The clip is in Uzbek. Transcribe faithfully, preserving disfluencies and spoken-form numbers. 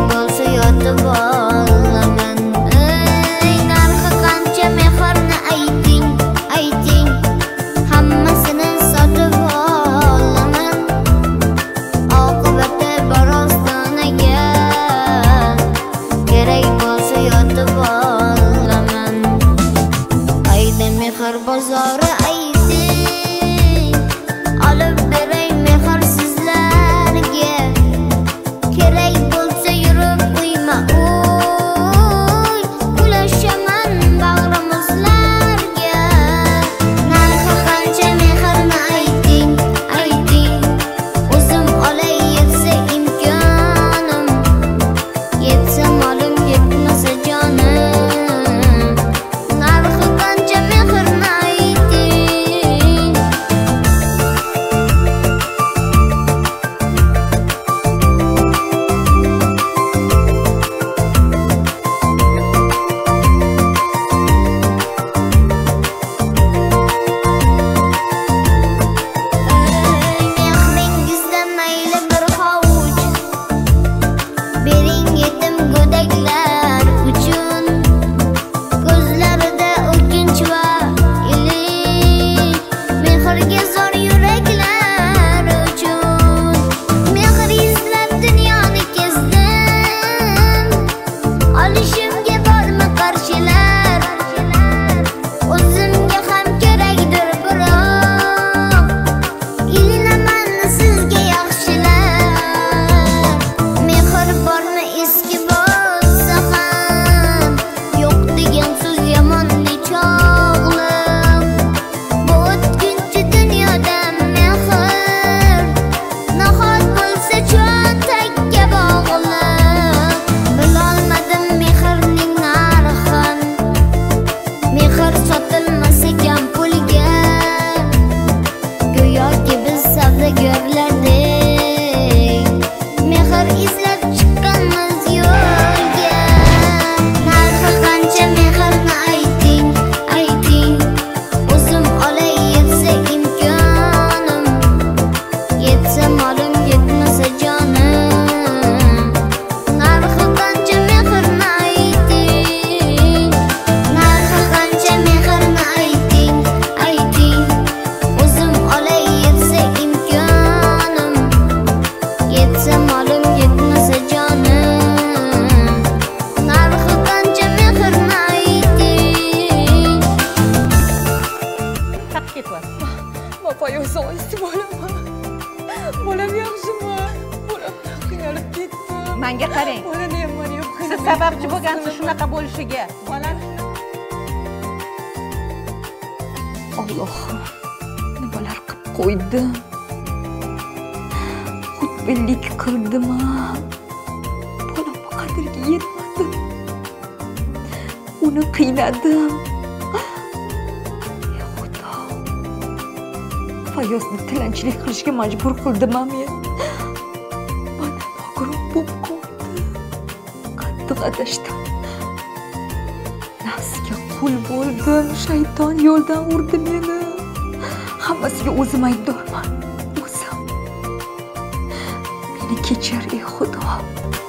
bo'lsa yotib olaman. Ey narxi qancha mehrni ayting, ayting, hammasini sotib olaman. Oqibati bor ostonaga, kerak bo'lsa yotib olaman. Qayda mehr bozori ayting, olib beray mehr sizlarga. Kerak bo'lsa yurib uyma uy, ulashaman bag'rimizlarga. Narxi qancha mehrni ayting, ayting, o'zim olay yetsa imkonim, yetsa molim yetmasa jonim. Narxi qancha mehrni ayting. Mehringizda mayli bir hovuch bering yetim go'daklar uchun. Ko'zlarida o'kinch va ilik, mehrga zor yuraklar uchun. Mehr izlab dunyoni kezdim, olishimga bormi qarshilar? O'zimga ham kerakdir biroq, ilinaman sizga yaxshilar. Mehr bormi eski bo'lsa ham, yo'q degan so'z yomon nechog'liq. Bu o'tkinchi dunyoda mehr nahot bo'lsa cho'ntakka bog'liq. Bilolmadim mehrning narxin, mehr sotilmas ekan pulga. Go'yoki biz savdogarlardek mehr izlab chiqqanmiz yo'lga. Narxi qancha mehrni ayting, ayting, o'zim olay yetsa imkonim, yetsa molim yetmasa jonim. Narxi qancha mehrni ayting. Narxi qancha mehrni ayting, ayting, o'zim olay yetsa imkonim, yetsa molim yetmasa jonim. Narxi qancha mehrni ayting. Qatib ketyapti. Bopa yo'zog'isi bo'laman. Bolam yaxshimi? Bolam qiynalib ketdi. Menga qarang. Bolani ham men yo'q. Siz sababchi bo'lgansiz shunaqa bo'lishiga. Bolam Allohim, nimalar qilib qo'ydim? Xudbinlik qildim-a? Bolam qadriga yetmadi. Uni qiynadim. Ey Xudo, Fayozni tilanchilik qilishga majbur qildim-a men? Mana nogiron bo'lib qoldi. Qattiq adashdim. Nafsga qul bo'ldim, shayton yo'ldan urdi meni. Hammasiga o'zim aybdorman. O'zim. Meni kechir ey Xudo.